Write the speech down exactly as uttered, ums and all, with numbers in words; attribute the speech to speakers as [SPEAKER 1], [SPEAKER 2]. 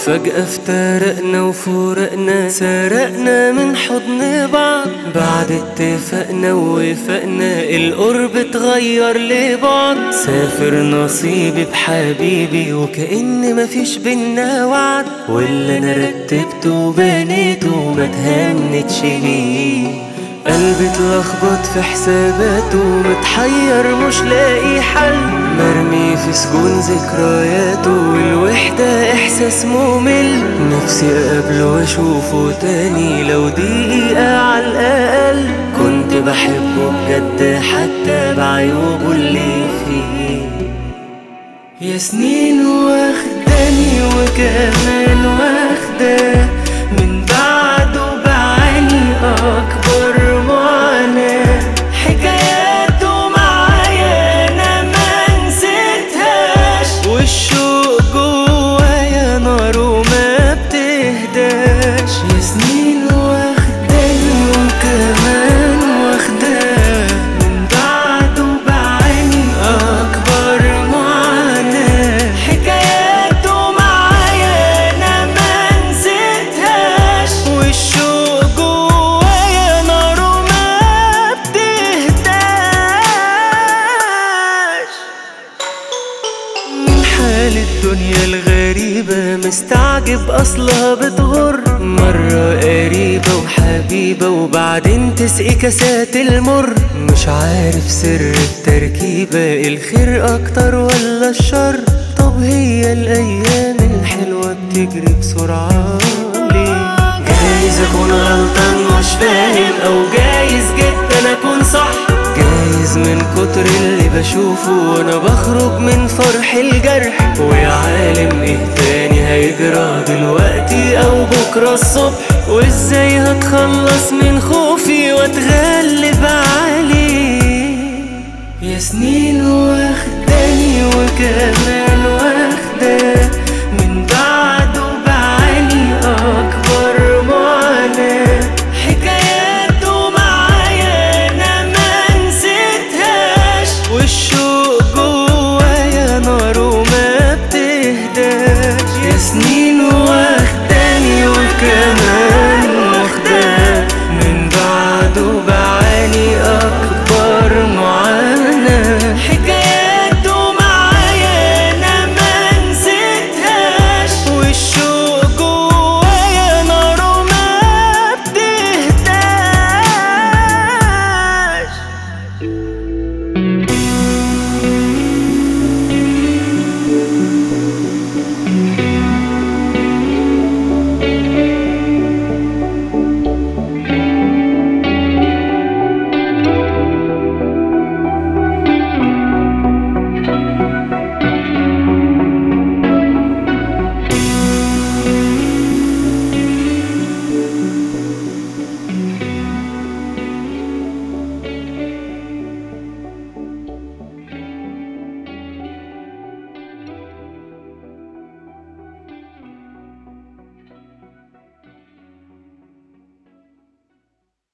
[SPEAKER 1] فجأة افترقنا وفرقنا، سرقنا من حضن بعض. بعد اتفقنا ووفقنا القرب اتغير لبعض. سافر نصيبي بحبيبي وكأن مفيش بينا وعد، واللي انا رتبته وبنيته ما تهنتش بيه. قلبي اتلخبط في حساباته، متحير مش لاقي حل، مرمي في سجون ذكرياته والوحدة احساس ممل. نفسي اقابله واشوفه تاني لو دقيقة على الاقل، كنت بحبه بجد حتى بعيوبه اللي فيه. يا سنين واخداني وكمان واخداه، من بعده بعاني اكبر معاناة. حكاياته معايا انا ما نسيتهاش، والشوق جوايا نار وما بتهداش. يا سنين واخداني وكمان واخداه، من بعده بعاني اكبر معاناة. حكاياته معايا انا ما نسيتهاش، والشوق جوايا نار وما بتهداش. من حال الدنيا الغريبة مستعجب أصلها بتغر، مرة قريبة وحبيبة وبعدين تسقي كاسات المر. مش عارف سر التركيبة، الخير أكتر ولا الشر؟ طب هي الأيام الحلوة بتجري بسرعة ليه؟ جايز أكون غلطان مش فاهم، أو جايز جدا أكون صح. جايز من كتر اللي بشوفه وانا بخرج من فرح الجرح. ويا عالم ايه تاني هيجرى دلوقتي او بكرة الصبح، وازاي هتخلص من خوفي واتغلب عليه. يا سنين واخداني وكمان واخداني